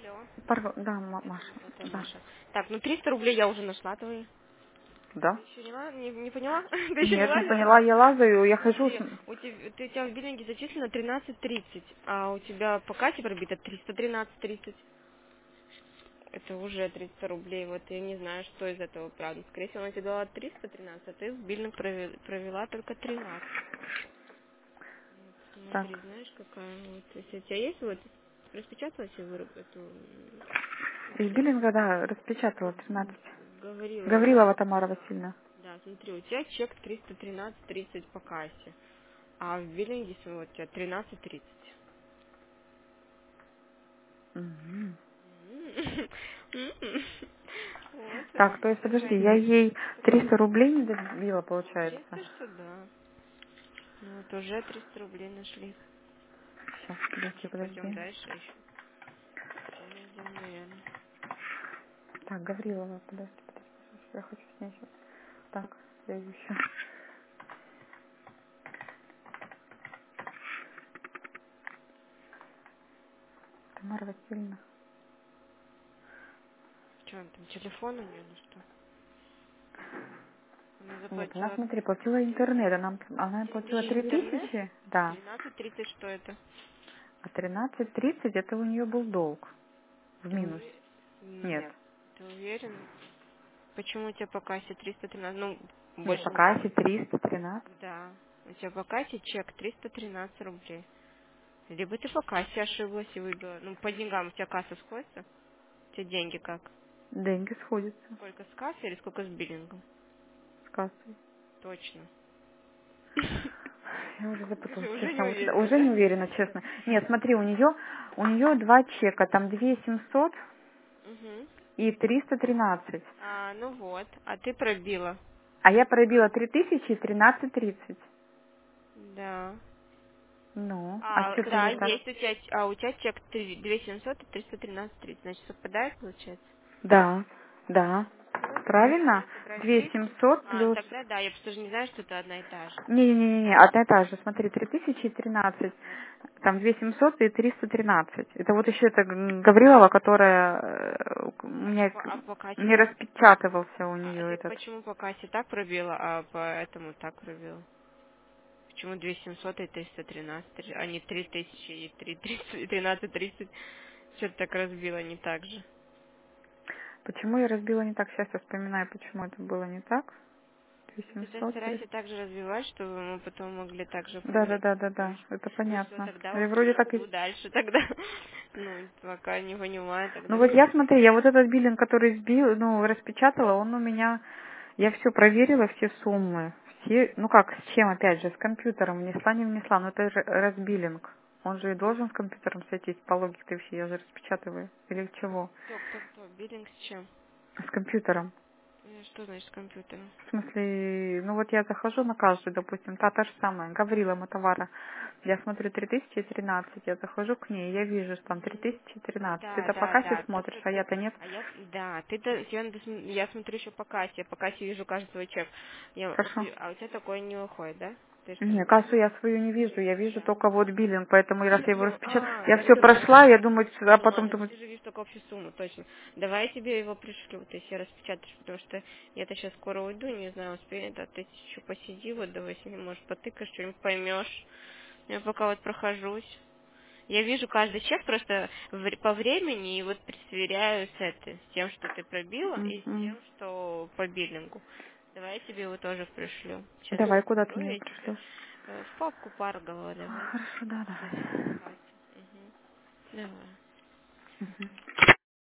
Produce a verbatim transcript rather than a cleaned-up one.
Алло. Пар- Да, Ма- Маша. Это Да. Маша. Так, ну триста рублей я уже нашла твои. Да? Ты еще не, ла- не, не поняла? Ты еще не Нет, не лазила? поняла, я лазаю, я хожу Смотри, с... у тебя, ты, у тебя в биллинге зачислено тринадцать тридцать, а у тебя по кассе пробито триста тринадцать тридцать. Это уже триста рублей. Вот я не знаю, что из этого правда. Скорее всего, она тебе дала триста тринадцать, а ты в биллинг прове- провела только тринадцать. Вот, Так, смотри, знаешь, какая вот. Если у тебя есть вот распечатала себе выруб эту м, из чек, биллинга, да, распечатала тринадцать. говорила, вот. Гаврилова Тамара Васильевна. Да, смотри, у тебя чек триста тринадцать тридцать по кассе, а в биллинге своего у тебя тринадцать тридцать. Мгм. М. М. Вот, Так, то есть, подожди, я заходи. ей триста рублей не добила, получается. Получается, что да. Ну вот уже триста рублей нашли. Сейчас, подожди, Сейчас пойдем подожди. дальше еще. Найдем, наверное. Так, Гаврилова, подожди, подожди, подожди, я хочу с ней сейчас. Так, я ее еще. Тамара Васильевна. Что он там, телефон у нее, ну что? Она Нет, она, заплатила смотри, платила интернет, она, она семь платила тысяч три интернет, тысячи, да. тринадцать тридцать что это? А тринадцать тридцать это у нее был долг в Ты минус. уверена? Нет. Нет. Ты уверена? Почему у тебя по кассе триста тринадцать? Ну, Нет, по больше не надо. кассе триста тринадцать. Да. У тебя по кассе чек триста тринадцать рублей. Либо ты по кассе ошиблась и выбила. Ну, по деньгам у тебя касса сходится? У тебя деньги как? Деньги сходятся Сколько с кассой или сколько с биллингом? с кассой. Точно. Я уже запуталась, Скажи, уже не честно. Вот это- уверена, уже да? не уверена, честно. Нет, смотри, у нее у нее два чека, там две семьсот Угу. и триста тринадцать. А, ну вот. А ты пробила. А я пробила три тысячи и тринадцать тридцать. Да. Ну, а А, что-то да, не так. есть у тебя, а у тебя чек три- две семьсот и триста тринадцать тридцать. Значит, совпадает, получается? Да, да. Все, тогда Правильно? давайте Две брать. семьсот А, плюс... тогда да, я просто же не знаю, что это одна и та же. Не-не-не, одна и та же. Смотри, три тысячи тринадцать. Там две семьсот и триста тринадцать. Это вот еще это Г- Гаврилова, которая э, у А меня по, а по кассе не так? распечатывался у А нее ты этот. почему по кассе так пробила, а по этому так пробила? Почему две семьсот и триста тринадцать, а не три тысячи и три тридцать, и тринадцать тридцать? Что-то так разбила не так же. Почему я разбила не так? Сейчас я вспоминаю, почему это было не так. Ну, ты так две семьсот, старайся так же разбивать, чтобы мы потом могли так же да, да, оформлять. да, да, да, это Ну все, понятно. тогда Я вроде окей, так и... иду дальше тогда. Ну, пока не понимаю, Ну тогда вот все. я, смотри, я вот этот биллинг, который сбил, ну, распечатала, он у меня... Я все проверила, все суммы. Все, ну как, с чем, опять же, с компьютером, внесла, не внесла, но это же разбиллинг. Он же и должен с компьютером сойтись по логике вообще, я же распечатываю. Или чего? Кто, кто, кто? Биллинг с чем? С компьютером. Э, Что значит с компьютером? В смысле, ну вот я захожу на каждую, допустим, та, та же самая, Гаврила Мотовара. Я смотрю три тысячи тринадцать, я захожу к ней, я вижу, что там три тысячи тринадцать. Да, Это по да, кассе да. То, смотришь, что а ты... я-то нет. А я... Да, ты... то- Я, надо см- я смотрю еще по кассе. По кассе вижу каждый свой чек. Я... Хорошо. А у тебя такое не выходит, да? Ты что, Не, не кассу видишь? я свою не вижу, я вижу Да. только вот биллинг, поэтому раз я его Ну, распечатала, а, я так все давай. прошла, я думаю, а потом Поняла, ну думаю, ты же видишь только общую сумму, точно. Давай я тебе его пришлю, ты себе распечатаешь, потому что я-то сейчас скоро уйду, не знаю, успею, да, ты еще посиди, вот давай сегодня, может, потыкаешь, что-нибудь поймешь. Я пока вот прохожусь. Я вижу каждый чек просто в- по времени и вот сверяю с, это, с тем, что ты пробила, и с «Мгм. тем, что по биллингу. Давай я тебе его тоже пришлю. Сейчас Давай, куда ты открою, мне я его тебе пришлешь? э, в папку Паргова А, давай. хорошо, да, Сейчас по давай. кассе. Мгм. Давай. Мгм.